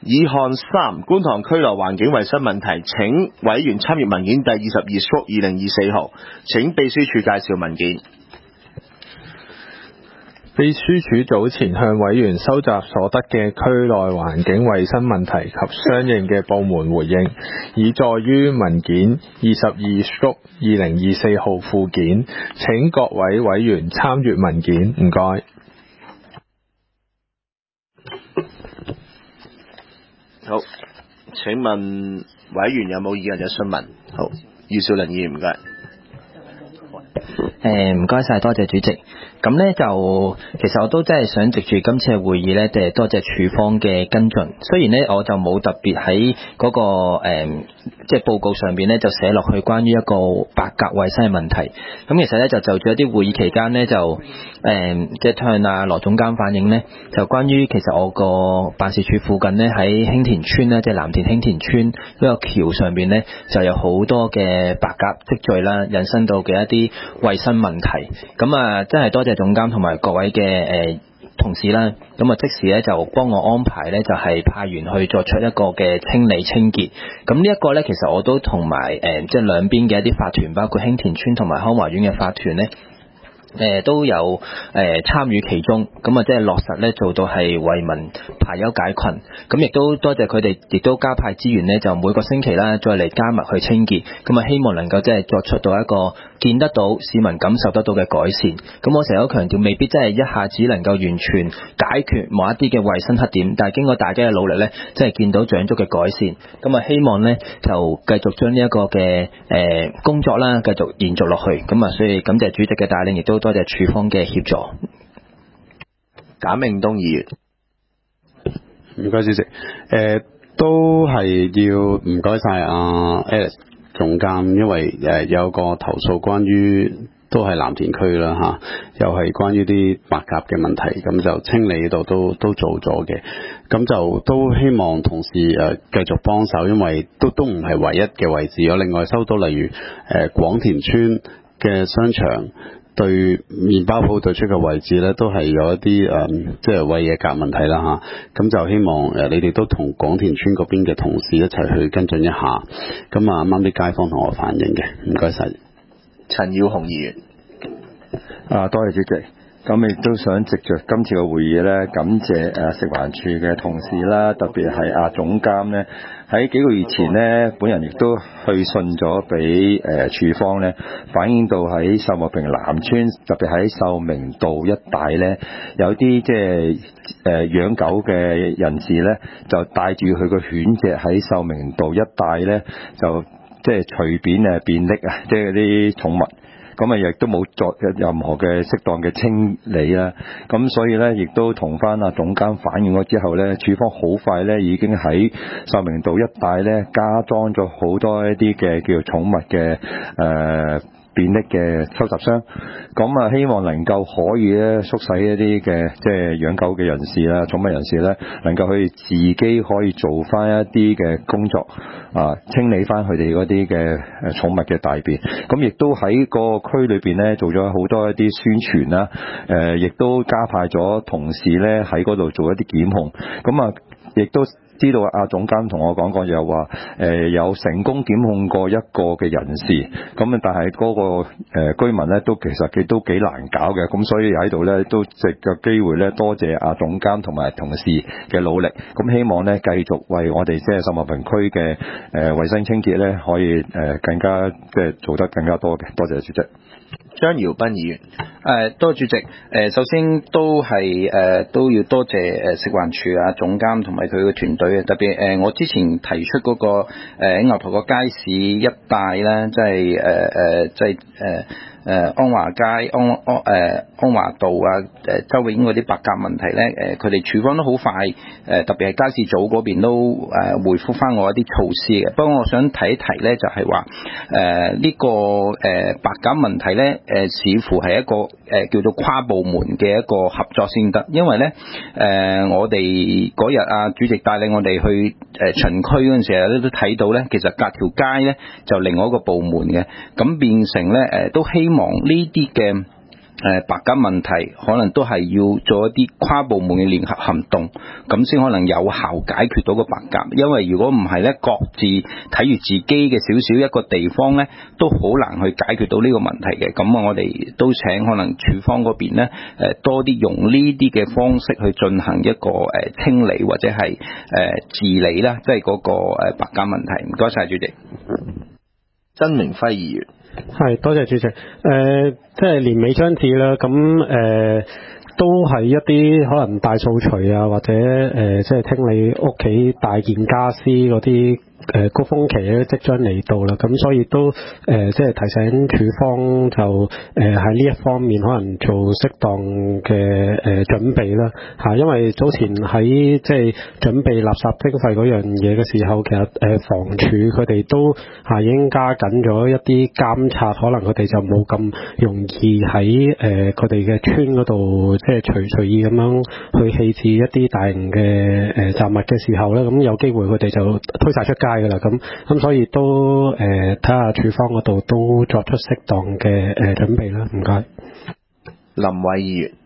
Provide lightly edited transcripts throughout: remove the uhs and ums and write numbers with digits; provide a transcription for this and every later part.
議項3，觀塘區內環境衛生問題，請委員參閱文件第22/2024號，請秘書處介紹文件。 秘書處早前向委員收集所得嘅區內環境衛生問題及相應嘅部門回應，已載於文件22/2024號附件，請各位委員參閱文件，唔該。 好，請問委員有冇議員有詢問？好，姚兆麟議員唔該。 唔該晒，多謝主席。咁呢就其實我都真係想藉住今次嘅會議呢，多謝處方嘅跟進。雖然呢我就冇特別喺嗰個即係報告上邊呢就寫落去關於一個白鴿衛生嘅問題。咁其實呢就住一啲會議期間呢就即係向阿羅總監反映呢，就關於其實我個辦事處附近呢喺興田村呢，即係藍田興田村嗰個橋上邊呢，就有好多嘅白鴿積聚啦，引申到嘅一啲衛生問題。咁啊真係多謝總監同埋各位嘅同事啦，咁啊即時咧就幫我安排咧，就係派員去作出一個嘅清理清潔。咁呢一個咧，其實我都同埋即係兩邊嘅一啲法團，包括興田村同埋康華苑嘅法團咧。都有參與其中，咁啊即係落實咧做到係為民排憂解困，咁亦都多謝佢哋，亦都加派資源咧，就每個星期啦再嚟加密去清潔，咁啊希望能夠即係作出到一個見得到市民感受得到嘅改善。咁我成日都強調，未必真係一下子能夠完全解決某一啲嘅衛生黑點，但係經過大家嘅努力咧，真係見到長足嘅改善。咁啊希望咧就繼續將呢一個嘅工作啦繼續延續落去。咁啊所以感謝主席嘅帶領，亦都多謝處方嘅協助。 簡明東議員， 唔該主席，都係要唔該晒阿 Alex 總監，因為有個投訴關於都係藍田區啦嚇，又係關於啲白鴿嘅問題，咁就清理度都做咗嘅，咁就都希望同事繼續幫手，因為都唔係唯一嘅位置，有另外收到例如廣田村嘅商場對麵包鋪對出嘅位置咧，都係有一啲即係餵野鴿問題啦嚇，咁就希望你哋都同廣田村嗰邊嘅同事一齊去跟進一下，咁啊啱啱啲街坊同我反映嘅，唔該晒。 陳耀雄議員， 多謝主席。咁亦都想藉着今次嘅會議咧，感謝食環署嘅同事啦，特別係阿總監咧，喺幾個月前咧，本人亦都去信咗俾處方咧，反映到喺秀茂坪南村，特別喺秀明道一帶咧，有啲即係養狗嘅人士咧，就帶住佢個犬隻喺秀明道一帶咧，就即係隨便便溺啊，即係啲寵物。咁啊，亦都冇作任何嘅適當嘅清理啦。咁所以咧，亦都同翻阿總監反映咗之後咧，處方好快咧已經喺秀明道一帶咧加裝咗好多一啲嘅叫做寵物嘅便溺嘅收集箱，咁啊希望能夠可以咧縮細一啲嘅即係養狗嘅人士啦、寵物人士咧，能夠去自己可以做翻一啲嘅工作清理翻佢哋嗰啲嘅寵物嘅大便，咁亦都喺個區裏邊咧做咗好多一啲宣傳啦，亦都加派咗同事咧喺嗰度做一啲檢控，咁啊亦都知道阿總監同我講過，又話有成功檢控過一個嘅人士，咁啊但係嗰個居民咧都其實佢都幾難搞嘅，咁所以喺度咧都藉個機會咧多謝阿總監同埋同事嘅努力，咁希望咧繼續為我哋即係秀茂坪區嘅衛生清潔咧可以更加即係做得更加多嘅，多謝主席。 張耀斌議員， 多謝主席。首先都係都要多謝食環署啊總監同埋佢嘅團隊，特別我之前提出嗰個牛頭角街市一帶咧，即係安華街、安華道啊、周永嗰啲白鴿問題咧，佢哋處方都好快，特別係街市組嗰邊都回覆翻我一啲措施嘅。不過我想提一提咧，就係話呢個白鴿問題咧，似乎係一個叫做跨部門嘅一個合作先得，因為咧我哋嗰日主席帶領我哋去巡區嗰陣時都睇到咧，其實隔條街咧就另外一個部門嘅，咁變成咧都希望呢啲嘅白鴿問題，可能都係要做一啲跨部門嘅聯合行動，咁先可能有效解決到個白鴿。因為如果唔係咧，各自睇住自己嘅少少一個地方咧，都好難去解決到呢個問題嘅。咁我哋都請可能處方嗰邊咧，多啲用呢啲嘅方式去進行一個清理或者係治理啦，即係嗰個白鴿問題。唔該晒主席。 曾明輝議員。 係，多謝主席。即係年尾將至啦，咁都係一啲可能大掃除啊，或者即係清理屋企大件家私嗰啲高峰期咧，即將嚟到啦。咁所以都即係提醒處方就喺呢一方面可能做適當嘅準備啦嚇。因為早前喺即係準備垃圾徵費嗰樣嘢嘅時候，其實房署佢哋都已經加緊咗一啲監察，可能佢哋就冇咁容易喺佢哋嘅村嗰度即係隨意咁樣去棄置一啲大型嘅雜物嘅時候咧，咁有機會佢哋就推晒出街㗎啦。咁所以都睇下處方嗰度都作出適當嘅準備啦。唔該。 林偉議員。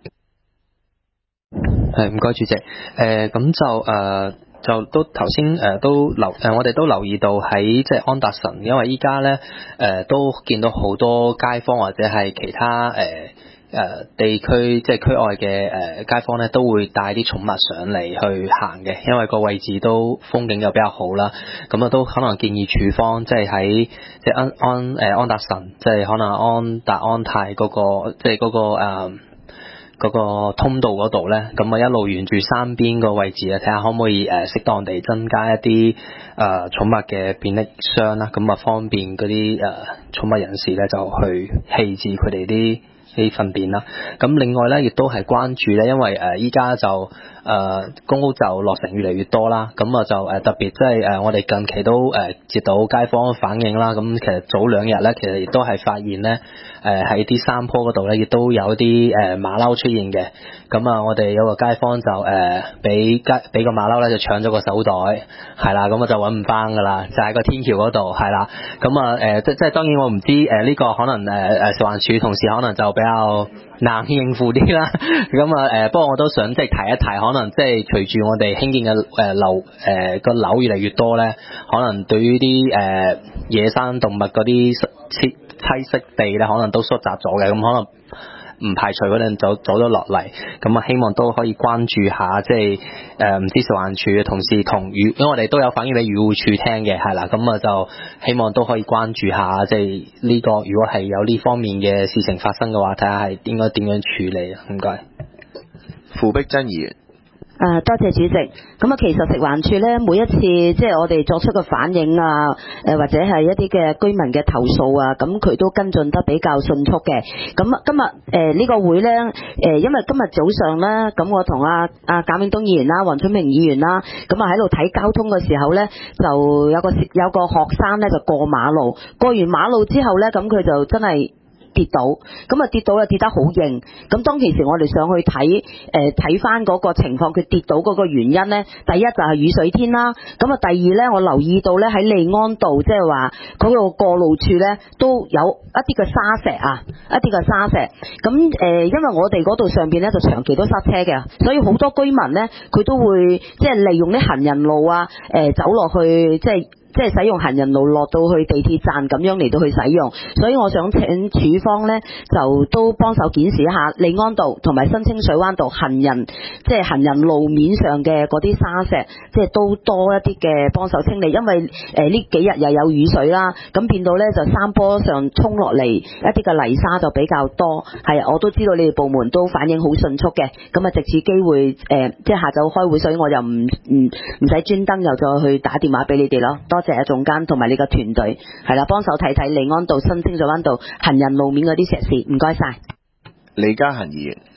係，唔該主席。咁就都頭先我哋都留意到喺即係安達臣，因為依家咧都見到好多街坊或者係其他地區即係區外嘅街坊咧，都會帶啲寵物上嚟去行嘅，因為個位置都風景又比較好啦。咁都可能建議處方即係喺即係安達臣，即係可能安達安泰嗰個即係嗰個通道嗰度咧，咁一路沿住山邊個位置啊，睇下可唔可以適當地增加一啲寵物嘅便利箱啦，咁方便嗰啲寵物人士咧就去棄置佢哋啲糞便啦。咁另外咧亦都係關注咧，因為依家就公屋就落成越嚟越多啦，咁就特別即係我哋近期都接到街坊反映啦。咁其實早2日咧，其實亦都係發現咧喺啲山坡嗰度咧，亦都有啲馬騮出現嘅。咁我哋有個街坊就俾個馬騮咧就搶咗個手袋，係啦，咁就揾唔翻噶啦，就喺個天橋嗰度，係啦。咁即係當然我唔知呢個可能食環署同事可能就比較難應付啲啦。咁不過我都想即係提一提，可能即係隨住我哋興建嘅樓越嚟越多咧，可能對於啲野生動物嗰啲棲息地咧，可能都縮窄咗嘅。咁可能唔排除嗰陣走咗落嚟，咁希望都可以關注下，即係唔知食環署嘅同事因為我哋都有反映俾漁護署聽嘅，係啦，咁就希望都可以關注下，即係呢個如果係有呢方面嘅事情發生嘅話，睇下係應該點樣處理啊？唔該。 傅碧珍議員。 多謝主席。咁其實食環署咧，每一次即係我哋作出嘅反應啊，或者係一啲嘅居民嘅投訴啊，咁佢都跟進得比較迅速嘅。咁今日呢個會咧，因為今日早上咧，咁我同阿簡永東議員啦、黃春明議員啦，咁喺度睇交通嘅時候咧，就有個學生咧就過馬路，過完馬路之後咧，咁佢就真係跌到，咁跌到又跌得好硬。咁當其時我哋上去睇翻嗰個情況，佢跌倒嗰個原因呢，第一就係雨水天啦。咁第二呢，我留意到呢喺利安道，即係話嗰個過路處呢，都有一啲嘅沙石啊，咁因為我哋嗰度上邊呢，就長期都塞車嘅，所以好多居民呢，佢都會即係利用啲行人路啊，走落去即係使用行人路落到去地鐵站咁樣嚟到去使用，所以我想請處方呢，就都幫手檢視一下利安道同埋新清水灣道行人路面上嘅嗰啲沙石，即係都多一啲嘅幫手清理，因為呢幾日又有雨水啦，咁變到呢就山坡上衝落嚟一啲嘅泥沙就比較多。係，我都知道你哋部門都反應好迅速嘅，咁藉此機會即係下晝開會，所以我就唔使專登又再去打電話俾你哋咯。多謝總監同埋你個團隊，係啦，幫手睇睇利安道、新清水灣道行人路面嗰啲石屎，唔該晒。 李嘉恒議員。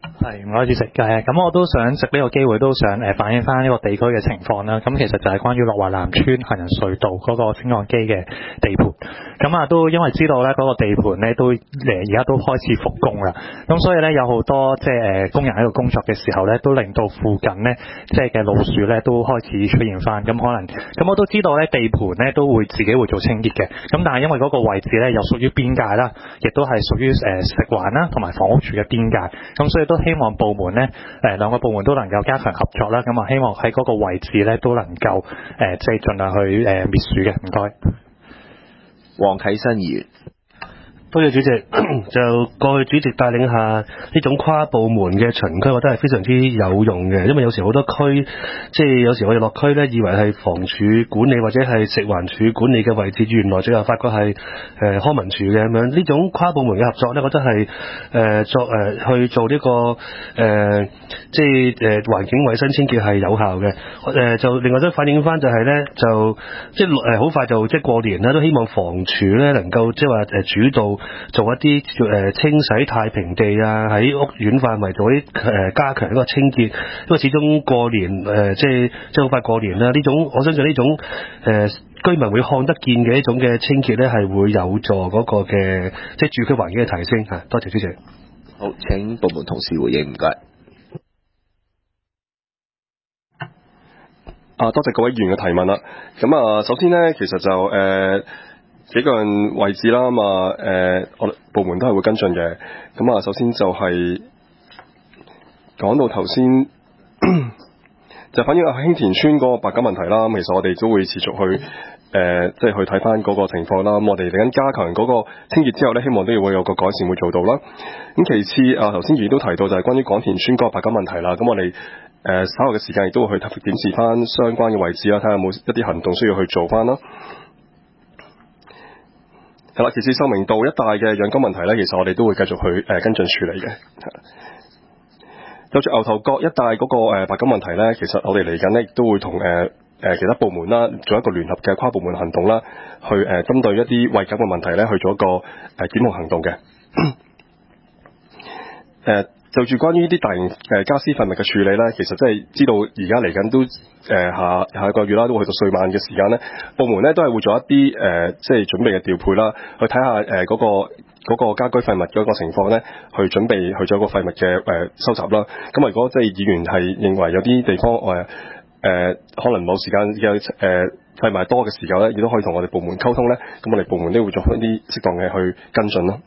係，唔該主席。咁我都想藉呢個機會都想反映翻呢個地區嘅情況啦。咁其實就係關於樂華南村行人隧道嗰個升降機嘅地盤。咁啊都因為知道咧嗰個地盤咧都而家都開始復工啦。咁所以咧有好多即係工人喺度工作嘅時候咧，都令到附近咧即係嘅老鼠咧都開始出現翻。咁可能咁我都知道咧地盤咧都會自己會做清潔嘅。咁但係因為嗰個位置咧又屬於邊界啦，亦都係屬於食環啦同埋房屋署嘅邊界。咁所以都希望部門咧兩個部門都能夠加強合作啦。咁啊希望喺嗰個位置咧都能夠即係盡量去滅鼠嘅。唔該。 黃啟新議員。 多謝主席，就過去主席帶領下呢種跨部門嘅巡區，我覺得係非常之有用嘅，因為有時好多區，即係有時我哋落區呢，以為係房署管理或者係食環署管理嘅位置，原來最後發覺係康文署嘅咁樣。呢種跨部門嘅合作呢，我覺得係去做呢個即係環境衛生清潔係有效嘅。就另外都反映翻就係呢，就即係好快就即係過年啦，都希望房署呢能夠即係話主導做一啲清洗太平地啊，喺屋苑範圍做啲加強一個清潔，因為始終過年即係好快過年啦。呢種我相信呢種居民會看得見嘅一種嘅清潔咧，係會有助嗰個嘅即係住區環境嘅提升嚇。多謝主席。 好，請部門同事回應，唔該。 多謝各位議員嘅提問啦。咁首先咧，其實就幾個人位置啦，我哋部門都係會跟進嘅。首先就係講到頭先，就反映興田村嗰個白鴿問題啦。其實我哋都會持續去即係去睇翻嗰個情況啦。我哋嚟緊加強嗰個清潔之後咧，希望都要會有個改善會做到啦。咁其次頭先議員都提到就係關於廣田村嗰個白鴿問題啦。咁我哋稍後嘅時間亦都會去檢視翻相關嘅位置啦，睇下有冇一啲行動需要去做翻啦。係啦，其次秀明道一帶嘅養雞問題咧，其實我哋都會繼續去跟進處理嘅。就住牛頭角一帶嗰個白鴿問題咧，其實我哋嚟緊咧亦都會同其他部門啦，做一個聯合嘅跨部門行動啦，去針對一啲餵鴿嘅問題咧，去做一個檢控行動嘅。就住關於呢啲大型家私廢物嘅處理咧，其實即係知道而家嚟緊都下個月啦，都會去到歲晚嘅時間咧，部門咧都係會做一啲即係準備嘅調配啦，去睇下嗰個家居廢物嗰個情況咧，去準備去做一個廢物嘅收集啦。咁如果即係議員係認為有啲地方可能某時間嘅廢物多嘅時候咧，亦都可以同我哋部門溝通咧，咁我哋部門都會做一啲適當嘅去跟進咯。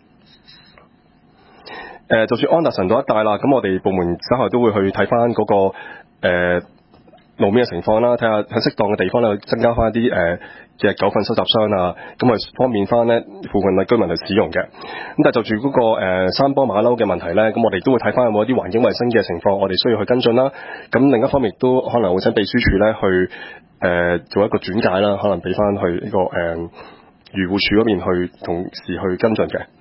就算安達臣道一帶啦，咁我哋部門稍後都會去睇翻嗰個路面嘅情況啦，睇下喺適當嘅地方咧，增加翻啲嘅狗糞收集箱啊，咁啊方便翻咧附近嘅居民去使用嘅。咁但係就住嗰個山坡馬騮嘅問題咧，咁我哋都會睇翻有冇一啲環境衛生嘅情況，我哋需要去跟進啦。咁另一方面亦都可能會請秘書處咧去做一個轉介啦，可能俾翻去呢個漁護署嗰邊去同時去跟進嘅。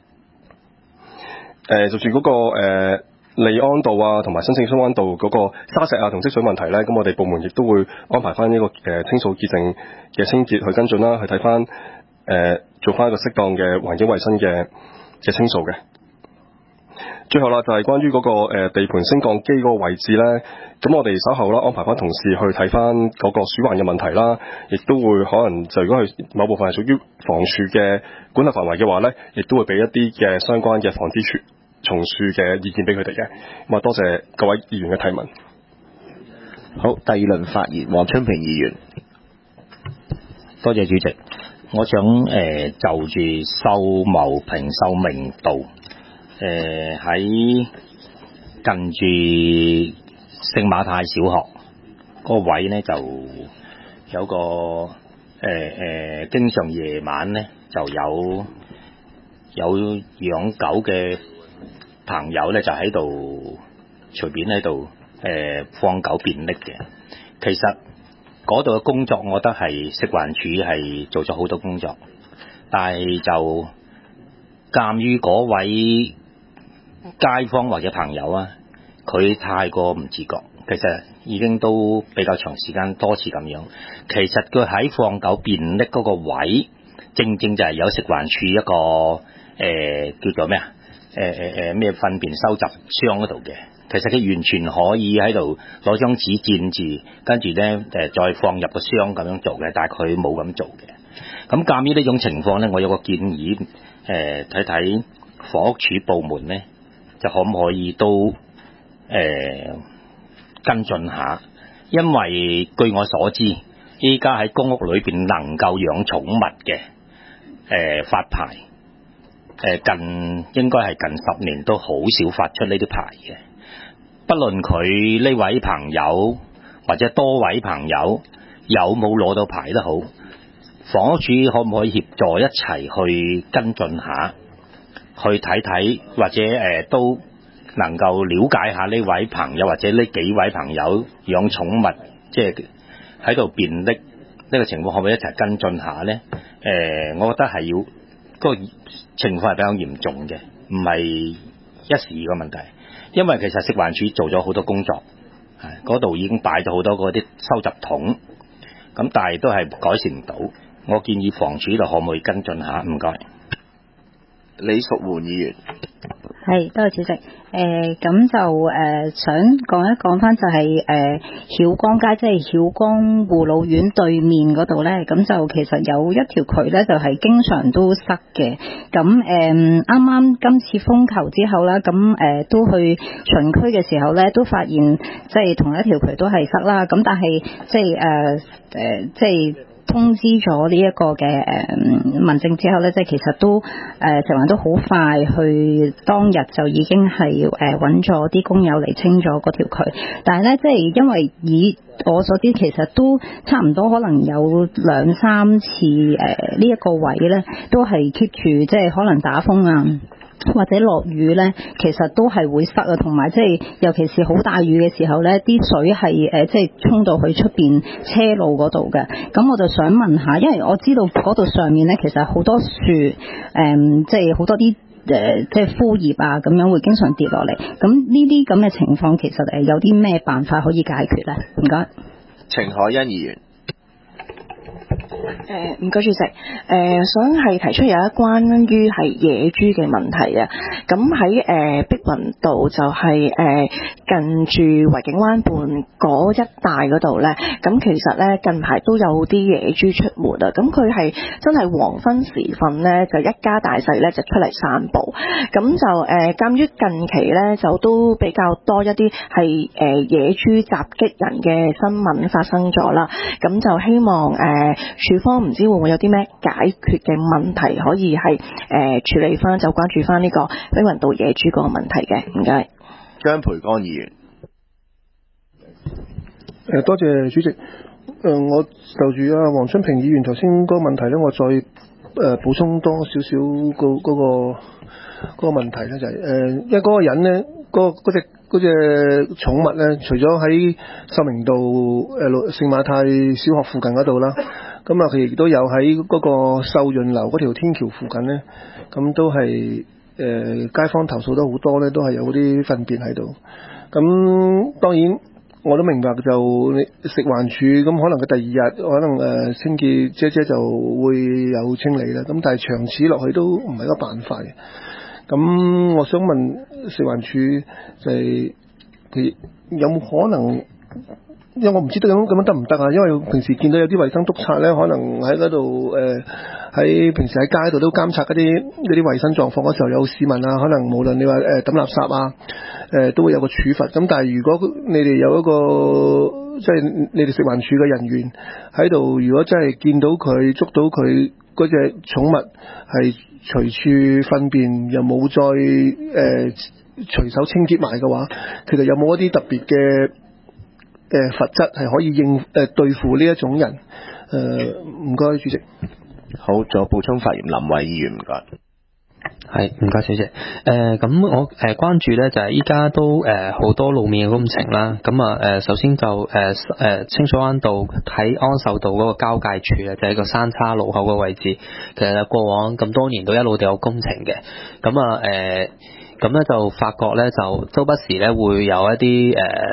就住嗰個利安道啊，同埋新清水灣道嗰個沙石啊同積水問題咧，咁我哋部門亦都會安排翻呢個清掃潔淨嘅清潔去跟進啦，去睇翻做翻一個適當嘅環境衛生嘅清掃嘅。最後啦，就係關於嗰個地盤升降機嗰個位置咧，咁我哋稍後啦安排翻同事去睇翻嗰個鼠患嘅問題啦，亦都會可能就如果係某部分係屬於房署嘅管轄範圍嘅話咧，亦都會俾一啲嘅相關嘅防止蟲樹嘅意見俾佢哋嘅。咁啊，多謝各位議員嘅提問。 好，第二輪發言，黃春平議員。 多謝主席，我想就住秀茂坪秀明道喺近住聖馬太小學嗰個位呢，就有個經常夜晚呢就有養狗嘅朋友呢，就喺度隨便喺度放狗便溺嘅。其實嗰度嘅工作，我覺得係食環署係做咗好多工作，但係就鑑於嗰位街坊或者朋友啊，佢太過唔自覺，其實已經都比較長時間多次咁樣。其實佢喺放狗便溺嗰個位，正正就係有食環署一個叫做咩啊， 咩糞便收集箱嗰度嘅。其實佢完全可以喺度攞張紙墊住，跟住咧再放入個箱咁樣做嘅，但係佢冇咁做嘅。咁鑑於呢種情況咧，我有個建議，睇睇房屋署部門咧，就可唔可以都跟進下？因為據我所知，依家喺公屋裏邊能夠養寵物嘅發牌，應該係近10年都好少發出呢啲牌嘅。不論佢呢位朋友或者多位朋友有冇攞到牌都好，房屋署可唔可以協助一齊去跟進下，去睇睇或者都能夠了解下呢位朋友或者呢幾位朋友養寵物，即係喺度便溺呢個情況，可唔可以一齊跟進下呢？我覺得係要嗰個情況係比較嚴重嘅，唔係一時嘅問題。因為其實食環署做咗好多工作，嗰度已經擺咗好多嗰啲收集桶，咁但係都係改善唔到。我建議房署呢度可唔可以跟進下？唔該。 李淑媛議員。 係，多謝主席。咁就想講一講翻就係曉光街，即係曉光護老院對面嗰度咧，咁就其實有一條渠咧，就係經常都塞嘅。咁啱啱今次風球之後啦，咁都去巡區嘅時候咧，都發現即係同一條渠都係塞啦。咁但係即係通知咗呢一個嘅民政之後咧，即係其實都食環都好快去當日就已經係揾咗啲工友嚟清咗嗰條渠，但係咧即係因為以我所知其實都差唔多可能有2-3次呢一個位咧都係 keep 住即係可能打風啊或者落雨咧，其實都係會塞啊，同埋即係尤其是好大雨嘅時候咧，啲水係即係衝到去出邊車路嗰度嘅。咁我就想問下，因為我知道嗰度上面咧其實好多樹，即係好多啲即係枯葉啊，咁樣會經常跌落嚟。咁呢啲咁嘅情況，其實有啲咩辦法可以解決咧？唔該。 程海欣議員。 唔該主席，想係提出有一關於係野豬嘅問題啊。咁喺碧雲道就係近住維景灣畔嗰一帶嗰度咧，咁其實咧近排都有啲野豬出沒啊。咁佢係真係黃昏時分咧，就一家大細咧就出嚟散步。咁就鑑於近期咧就都比較多一啲係野豬襲擊人嘅新聞發生咗啦。咁就希望署方唔知會唔會有啲咩解決嘅問題可以係處理翻，就關注翻呢個碧雲道野豬嗰個問題嘅。唔該。 張培剛議員。 多謝主席。我就住黃春平議員頭先嗰個問題咧，我再補充多少少嗰個問題咧，就係因為嗰個人咧，嗰隻寵物咧，除咗喺秀明道聖馬太小學附近嗰度啦，咁啊佢亦都有喺嗰個秀潤樓嗰條天橋附近咧，咁都係街坊投訴都好多咧，都係有啲糞便喺度。咁當然我都明白，就食環署咁可能佢第2日可能清潔姐就會有清理啦。咁但係長此落去都唔係一個辦法嘅。咁我想問食環署就係佢有冇可能？因為我唔知道咁樣得唔得啊？因為平時見到有啲衛生督察咧，可能喺嗰度喺平時喺街度都監察嗰啲衛生狀況嗰時候，有市民啊，可能無論你話抌垃圾啊，都會有個處罰。咁但係如果你哋有一個即係你哋食環署嘅人員喺度，如果真係見到佢捉到佢嗰隻寵物係隨處糞便，又冇再隨手清潔埋嘅話，其實有冇一啲特別嘅罰則係可以對付呢一種人？唔該，主席。 好，仲有補充發言，林偉議員唔該。 係，唔該，小姐。咁我關注咧就係依家都好多路面嘅工程啦。咁首先就清水灣道喺安秀道嗰個交界處啊，就係個三叉路口嘅位置。其實過往咁多年都一路都有工程嘅。咁咧就發覺咧就周不時咧會有一啲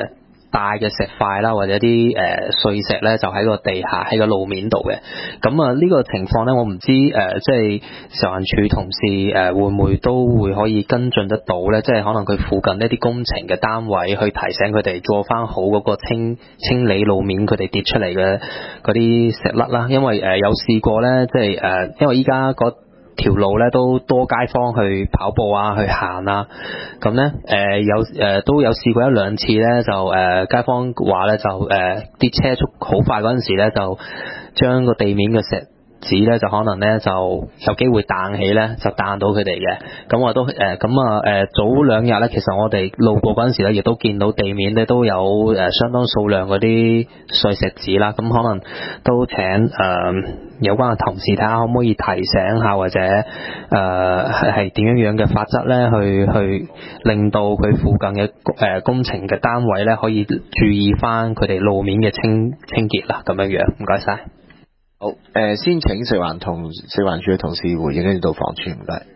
大嘅石塊啦，或者啲碎石咧，就喺個地下喺個路面度嘅。咁啊呢個情況咧，我唔知即係食環署同事會唔會都會可以跟進得到咧？即係可能佢附近一啲工程嘅單位去提醒佢哋做翻好嗰個清理路面佢哋跌出嚟嘅嗰啲石粒啦。因為有試過咧，即係因為依家條路咧都多街坊去跑步啊，去行啊，咁咧都有試過一兩次咧，就街坊話咧就啲車速好快嗰陣時咧，就將個地面嘅石子咧就可能咧就有機會彈起咧，就彈到佢哋嘅。咁我都早兩日咧，其實我哋路過嗰陣時咧，亦都見到地面咧都有相當數量嗰啲碎石子啦。咁可能都請有關嘅同事睇下可唔可以提醒下，或者係點樣嘅法則咧，去令到佢附近嘅工程嘅單位咧可以注意翻佢哋路面嘅清潔啦。咁樣樣，唔該晒。 好，先請食環署嘅同事回應呢度防處，唔該。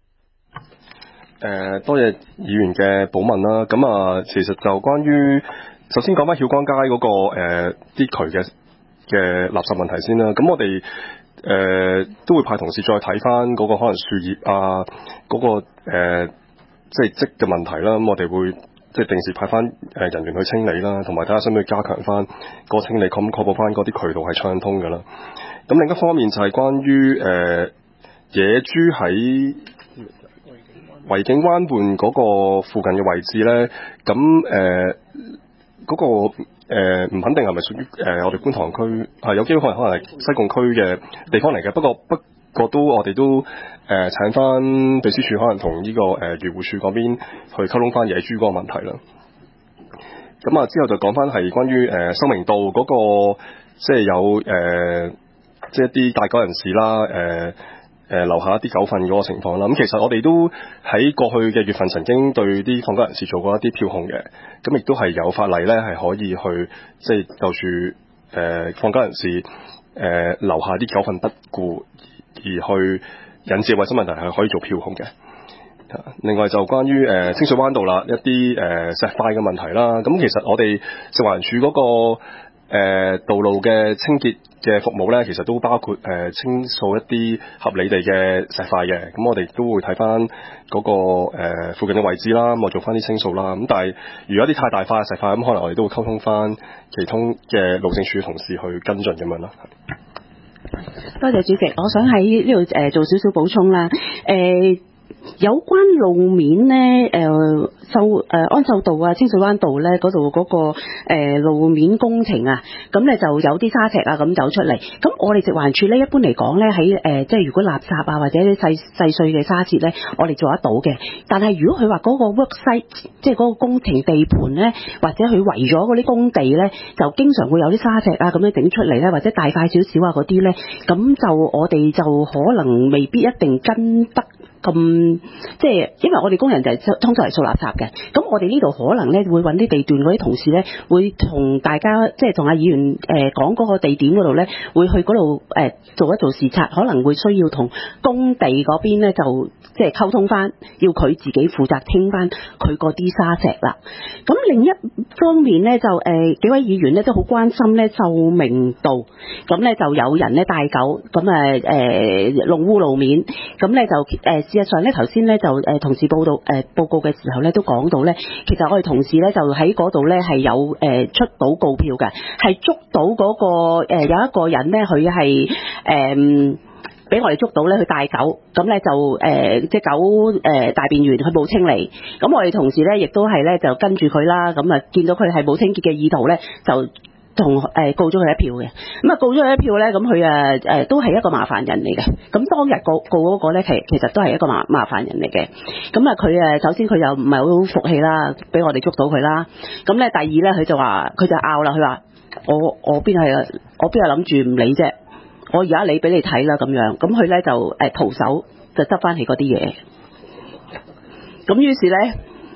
多謝議員嘅補問啦。咁啊，其實就關於首先講翻曉光街嗰個啲渠嘅垃圾問題先啦。咁我哋都會派同事再睇翻嗰個可能樹葉啊，嗰個即係積嘅問題啦。咁我哋會即係定時派翻人員去清理啦，同埋睇下使唔使加強翻個清理，確保翻嗰啲渠道係暢通㗎啦。咁另一方面就係關於野豬喺維景灣畔嗰個附近嘅位置咧，咁嗰個唔肯定係咪屬於我哋觀塘區，係有機會可能係西貢區嘅地方嚟嘅。不過我哋都請翻秘書處可能同呢個漁護署嗰邊去溝通翻野豬嗰個問題啦。咁啊之後就講翻係關於修明道嗰個即係有即係一啲大狗人士啦，留下一啲狗糞嗰個情況啦。咁其實我哋都喺過去嘅月份曾經對啲放狗人士做過一啲票控嘅，咁亦都係有法例咧係可以去即係就住放狗人士留下啲狗糞不顧而去引致衞生問題係可以做票控嘅。另外就關於清水灣道啦，一啲石塊嘅問題啦。咁其實我哋食環署嗰個道路嘅清潔嘅服務咧，其實都包括清掃一啲合理地嘅石塊嘅。咁我哋都會睇翻嗰個附近嘅位置啦，咁我做翻啲清掃啦。咁但係如果啲太大塊嘅石塊，咁可能我哋都會溝通翻其他嘅路政署嘅同事去跟進咁樣啦。 多謝主席，我想喺呢度做少少補充啦。有關路面咧，安秀道啊、清水灣道咧嗰度嗰個路面工程啊，咁咧就有啲沙石啊咁走出嚟。咁我哋食環署咧，一般嚟講咧喺即係如果垃圾啊或者啲細碎嘅沙屑咧，我哋做得到嘅。但係如果佢話嗰個 work site 即係嗰個工程地盤咧，或者佢圍咗嗰啲工地咧，就經常會有啲沙石啊咁樣整出嚟咧，或者大塊少少啊嗰啲咧，咁就我哋就可能未必一定跟得咁，即係因為我哋工人就係通常係掃垃圾嘅，咁我哋呢度可能咧會揾啲地段嗰啲同事咧，會同大家即係同阿議員講嗰個地點嗰度咧，會去嗰度做一做視察，可能會需要同工地嗰邊咧就即係溝通翻，要佢自己負責清翻佢嗰啲沙石啦。咁另一方面咧就幾位議員咧都好關心咧秀明道，咁咧就有人咧帶狗咁弄污路面，咁咧就事實上咧，頭先咧就同事報告嘅時候咧，都講到咧，其實我哋同事咧就喺嗰度咧係有出到告票嘅，係捉到嗰個有一個人咧，佢係俾我哋捉到咧，佢帶狗，咁咧就隻狗大便完，佢冇清理，咁我哋同事咧亦都係咧就跟住佢啦，咁啊見到佢係冇清潔嘅意圖咧，就同告咗佢一票嘅，咁啊告咗佢一票咧，咁佢都係一個麻煩人嚟嘅。咁當日告嗰個咧，其實都係一個麻煩人嚟嘅。咁啊佢首先佢又唔係好服氣啦，俾我哋捉到佢啦。咁咧第二咧，佢就拗啦，佢話我邊係諗住唔理啫，我而家理俾你睇啦咁樣。咁佢咧就徒手就執翻起嗰啲嘢。咁於是咧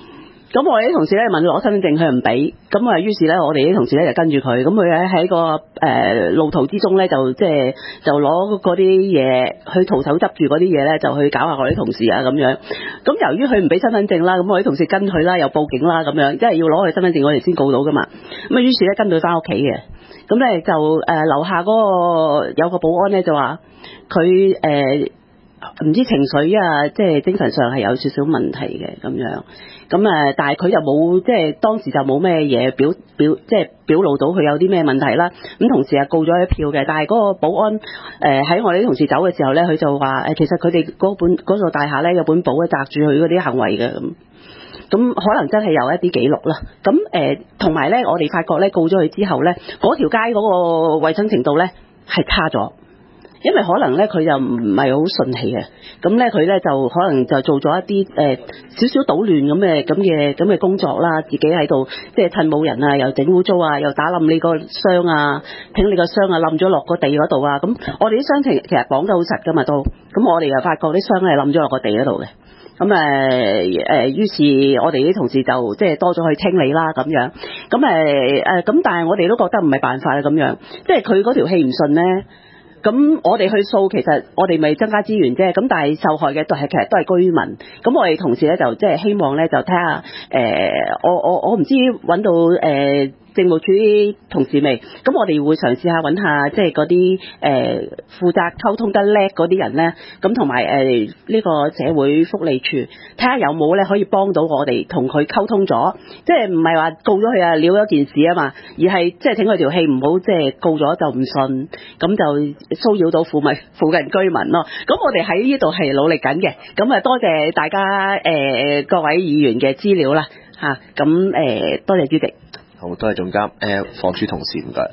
咁我哋啲同事咧問攞身份證，佢唔俾，咁啊於是咧我哋啲同事咧就跟住佢，咁佢喺個路途之中咧就攞嗰啲嘢去徒手執住嗰啲嘢咧就去搞下我哋啲同事啊咁樣。咁由於佢唔俾身份證啦，咁我啲同事跟佢啦，又報警啦咁樣，即係要攞佢身份證我哋先告到噶嘛。咁啊於是咧跟佢翻屋企嘅，咁咧就樓下嗰個有個保安咧就話佢唔知情緒啊，即係精神上係有少少問題嘅咁樣。咁但係佢又冇即係當時就冇咩嘢表露到佢有啲咩問題啦。咁同時係告咗一票嘅，但係嗰個保安喺我哋啲同事走嘅時候咧，佢就話其實佢哋嗰座大廈咧有本簿咧擲住佢嗰啲行為嘅咁可能真係有一啲記錄啦。咁同埋咧，我哋發覺咧告咗佢之後咧，嗰條街嗰個衞生程度咧係差咗。因為可能咧佢就唔係好順氣嘅，咁咧佢咧就可能就做咗一啲少少搗亂咁嘅工作啦，自己喺度即係趁冇人啊，又整污糟啊，又打冧你個箱啊，挺你個箱啊冧咗落個地嗰度啊，咁我哋啲箱其實綁得好實噶嘛都，咁我哋又發覺啲箱係冧咗落個地嗰度嘅。咁於是我哋啲同事就即係多咗去清理啦咁樣，咁但係我哋都覺得唔係辦法啦咁樣，即係佢嗰條氣唔順咧。咁我哋去掃，其實我哋咪增加資源啫。咁但係受害嘅其實都係居民。咁我哋同事咧就即係希望咧就睇下我唔知揾到政務處啲同事未？咁我哋會嘗試下揾下即係嗰啲負責溝通得叻嗰啲人咧，咁同埋呢個社會福利處睇下有冇咧可以幫到我哋同佢溝通咗，即係唔係話告咗佢啊了咗件事啊嘛，而係即係請佢條氣唔好即係告咗就唔信，咁就騷擾到附近居民咯。咁我哋喺呢度係努力緊嘅，咁啊多謝大家各位議員嘅資料啦嚇，咁多謝主席。 好，多謝總監。房署同事唔該。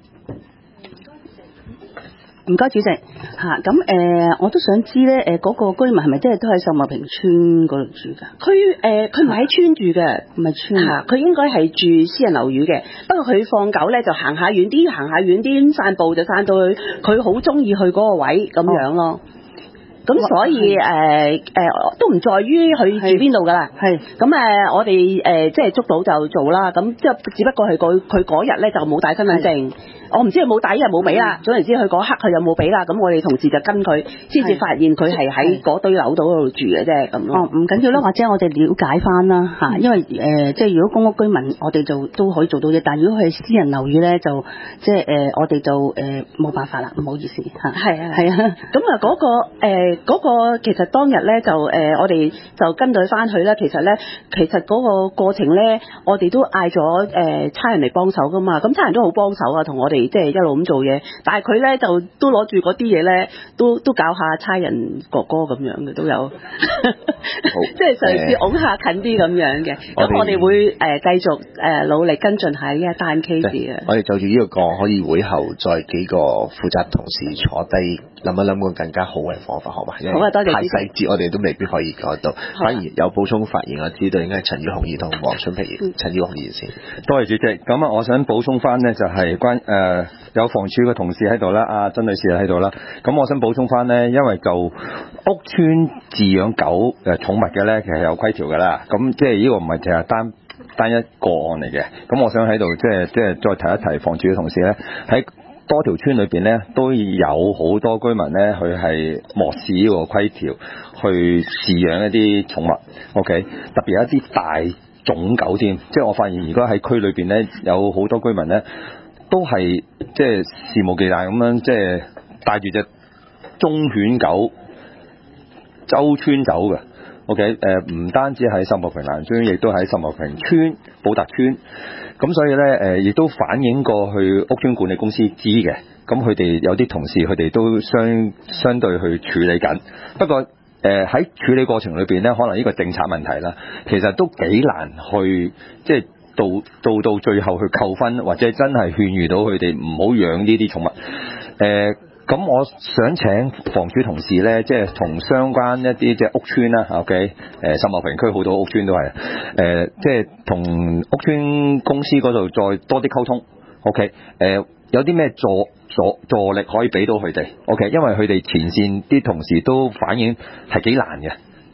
唔該主席嚇，咁我都想知咧嗰個居民係咪真係都喺秀茂坪村嗰度住㗎？佢唔係喺村住嘅，唔係村嚇，佢應該係住私人樓宇嘅。不過佢放狗咧就行下遠啲，散步就散到去佢好中意去嗰個位咁樣咯。咁所以都唔在於佢住邊度㗎啦。係咁我哋即係捉到就做啦。咁即係只不過係佢嗰日咧就冇帶身份證。我唔知佢冇帶，因為冇俾啦。總言之，佢嗰刻佢有冇俾啦？咁我哋同事就跟佢，先至發現佢係喺嗰堆樓度住嘅啫咁咯。唔緊要啦，或者我哋了解翻啦嚇，因為即係如果公屋居民，我哋就都可以做到嘅。但係如果係私人樓宇咧，就即係我哋就冇辦法啦，唔好意思嚇。係啊。咁嗰個其實當日咧就我哋就跟佢翻去啦。其實嗰個過程咧，我哋都嗌咗差人嚟幫手噶嘛。咁差人都好幫手啊，同我哋。即係一路咁做嘢，但係佢咧就都攞住嗰啲嘢咧，都搞下差人哥哥咁樣嘅都有，即係嘗試擁下近啲咁樣嘅。咁我哋會繼續努力跟進下呢一單 case 嘅。 我哋就住呢個個可以會後再幾個負責同事坐低諗一諗個更加好嘅方法，好嘛？ 好啊，多謝。 太細節我哋都未必可以講到，反而有補充發言，我知道應該係陳宇雄議員同黃春平議員。陳宇雄議員先。 多謝主席。咁啊，我想補充翻呢，就係有房署嘅同事喺度啦，阿曾女士喺度啦。咁我想補充翻呢，因為就屋邨飼養狗寵物嘅呢，其實有規條㗎啦。咁即係呢個唔係淨係單一個案嚟嘅。咁我想喺度即係再提一提房署嘅同事呢，喺多條村裏邊呢，都有好多居民呢，佢係漠視呢個規條去飼養一啲寵物。OK， 特別有一啲大種狗添。即係我發現，如果喺區裏邊呢，有好多居民呢，都係即係肆無忌憚咁樣，即係帶住隻忠犬狗周村走嘅。OK， 唔單止喺秀茂坪蘭村，亦都喺秀茂坪村、寶達村。咁所以咧，亦都反映過去屋邨管理公司知嘅。咁佢哋有啲同事，佢哋都相對去處理緊。不過喺處理過程裏邊咧，可能呢個政策問題啦，其實都幾難去即係。到最後去扣分，或者真係勸喻到佢哋唔好養呢啲寵物。咁我想請房署同事呢，即係同相關一啲即係屋邨啦，OK， 秀茂坪區好多屋邨都係，即係同屋邨公司嗰度再多啲溝通，OK， 有啲咩助力可以俾到佢哋，OK， 因為佢哋前線啲同事都反映係幾難嘅。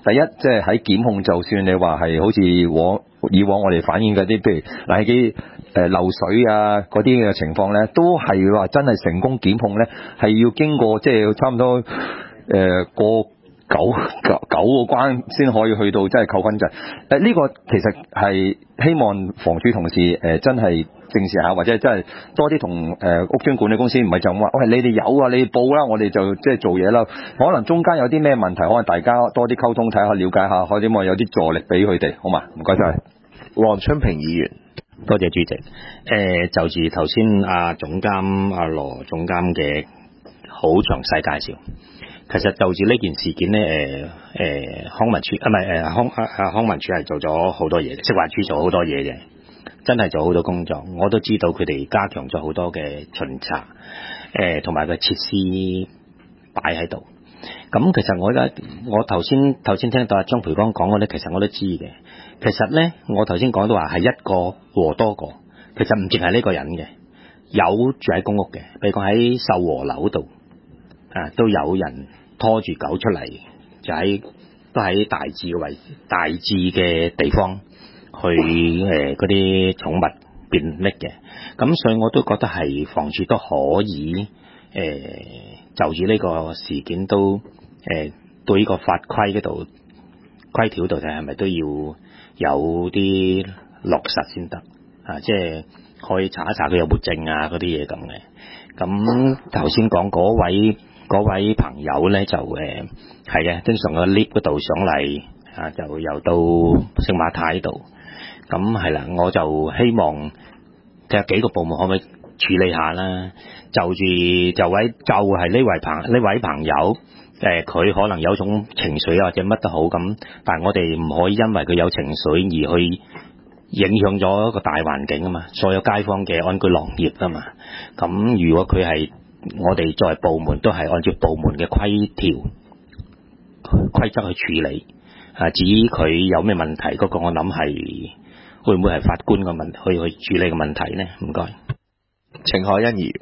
第一即係喺檢控，就算你話係好似以往我哋反映嗰啲，譬如冷氣機漏水啊嗰啲嘅情況咧，都係話真係成功檢控咧，係要經過即係差唔多過九個關先可以去到真係扣分制。呢個其實係希望房署同事真係正視下，或者真係多啲同屋邨管理公司，唔係就咁話，喂，你哋有啊，你哋報啦，我哋就即係做嘢啦。可能中間有啲咩問題，可能大家多啲溝通，睇下了解下，可以有啲助力俾佢哋，好嘛？唔該晒。 黃春平議員， 多謝主席。就住頭先阿總監阿羅總監嘅好詳細介紹，其實就住呢件事件咧，康文署康文署係做咗好多嘢，食環署做好多嘢嘅。真係做好多工作，我都知道佢哋加強咗好多嘅巡查，同埋個設施擺喺度。咁其實我頭先聽到阿張培剛講嘅咧，其實我都知嘅。其實咧，我頭先講到話係一個和多個，其實唔淨係呢個人嘅，有住喺公屋嘅，譬如講喺秀和樓度都有人拖住狗出嚟，都喺大致嘅地方。去嗰啲寵物便溺嘅，咁所以我都覺得係房署都可以就住呢個事件都對呢個法規嗰度規條度睇係咪都要有啲落實先得即係可以查一查佢有冇證啊嗰啲嘢咁嘅。咁頭先講嗰位朋友咧就係嘅，經常喺 lift 嗰度上嚟就又到星馬泰度。咁係啦，我就希望睇下幾個部門可唔可以處理下啦。就係呢位朋友，佢可能有種情緒或者乜都好咁，但係我哋唔可以因為佢有情緒而去影響咗一個大環境啊嘛，所有街坊嘅安居樂業啊嘛。咁如果佢係我哋作為部門都係按照部門嘅規則去處理至於佢有咩問題，嗰個我諗係會唔會係法官嘅問題去處理嘅問題呢？唔該。 程海欣議員。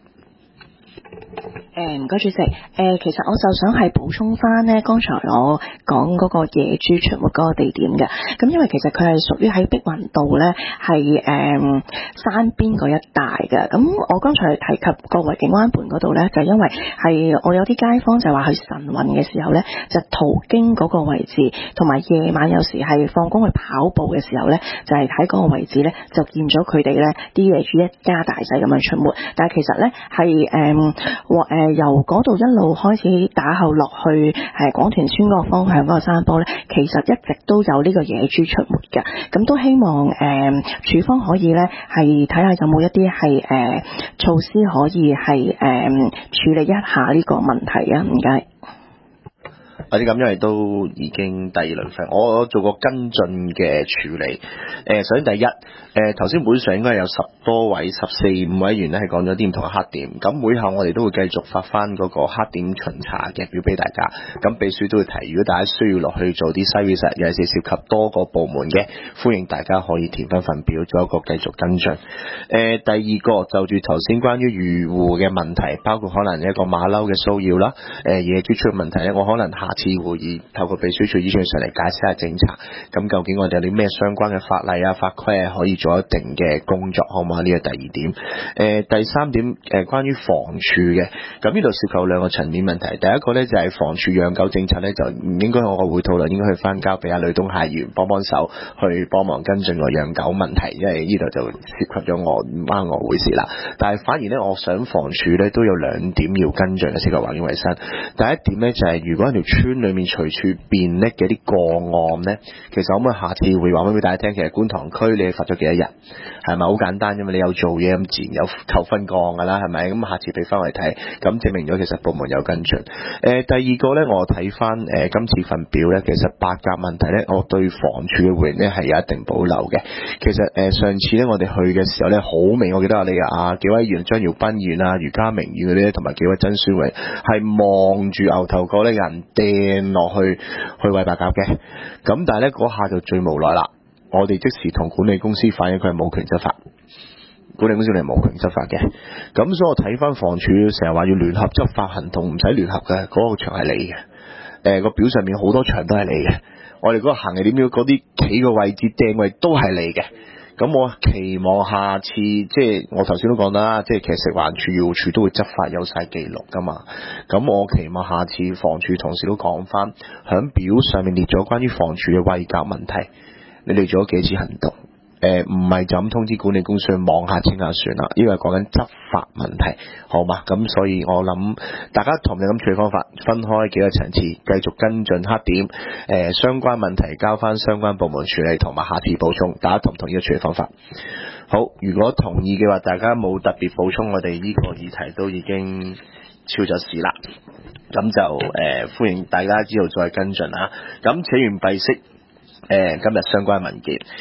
唔該主席，其實我就想係補充翻呢，剛才我講嗰個野豬出沒嗰個地點嘅。咁因為其實佢係屬於喺碧雲道呢，係山邊嗰一帶嘅。咁我剛才提及個維景灣畔嗰度呢，就因為係我有啲街坊就話去晨運嘅時候呢，就途經嗰個位置，同埋夜晚有時係放工去跑步嘅時候呢，就係喺嗰個位置呢，就見咗佢哋呢啲野豬一家大細咁樣出沒。但係其實呢，係由嗰度一路開始打後落去廣田村嗰個方向嗰個山坡呢，其實一直都有呢個野豬出沒嘅。咁都希望署方可以呢，係睇下有冇一啲係措施可以係處理一下呢個問題啊。唔該。 或者咁，因為都已經第二輪份，我做過跟進嘅處理。首先第一，頭先會上應該有14、15位議員咧係講咗啲唔同嘅黑點，咁會後我哋都會繼續發翻嗰個黑點巡查嘅表俾大家。咁秘書都會提，如果大家需要落去做啲 site visit，尤其是涉及多個部門嘅，歡迎大家可以填翻份表，做一個繼續跟進。第二個就住頭先關於漁戶嘅問題，包括可能一個馬騮嘅騷擾啦，野豬出問題咧，我可能下次會議透過秘書處議長上嚟解釋下政策，咁究竟我哋有啲咩相關嘅法例啊法規可以做一定嘅工作，好唔好？呢個第二點。第三點關於房署嘅，咁呢度涉及兩個層面問題。第一個呢，就係房署養狗政策呢，就唔應該我個會討論，應該去翻交俾阿呂東海議員幫手去幫忙跟進個養狗問題，因為呢度就涉及咗我唔關我會事啦。但係反而呢，我想房署呢都有兩點要跟進嘅，涉及環境衛生。第一點呢，就係如果喺條村裏面隨處便溺嘅啲個案呢，其實可唔可以下次會話翻俾大家聽？其實觀塘區你罰咗幾多日，係咪好簡單？因為你有做嘢，咁自然有扣分個案噶啦，係咪？咁下次俾翻嚟睇，咁證明咗其實部門有跟進。第二個呢，我睇翻今次份表呢，其實白鴿問題呢，我對房署嘅回應呢係有一定保留嘅。其實上次呢，我哋去嘅時候呢，好明，我記得你幾位議員張耀斌議員余家明議員嗰啲，同埋幾位曾宣偉係望住牛頭角呢人掟落去餵白鴿嘅。咁但係呢，嗰下就最無奈啦，我哋即時同管理公司反映佢係冇權執法。管理公司係冇權執法嘅，咁所以我睇翻房署成日話要聯合執法行動，唔使聯合嘅，嗰個場係你嘅，個表上面好多場都係你嘅， 我哋嗰個行李點樣嗰啲企個位置掟位都係你嘅。咁我期望下次即係我頭先都講啦，即係其實食環署、漁護署都會執法有晒記錄噶嘛。咁我期望下次房署同事都講翻，響表上面列咗關於房署嘅位格問題，你哋做咗幾次行動？唔係就咁通知管理公司去望下清下算啦，因為講緊執法問題，好嘛？咁所以我諗大家同樣咁處理方法，分開幾個層次，繼續跟進黑點，相關問題交翻相關部門處理，同埋下次補充。大家同唔同意個處理方法？好，如果同意嘅話，大家冇特別補充，我哋呢個議題都已經超咗時啦。咁就歡迎大家之後再跟進啊。咁請完閉息，今日相關文件。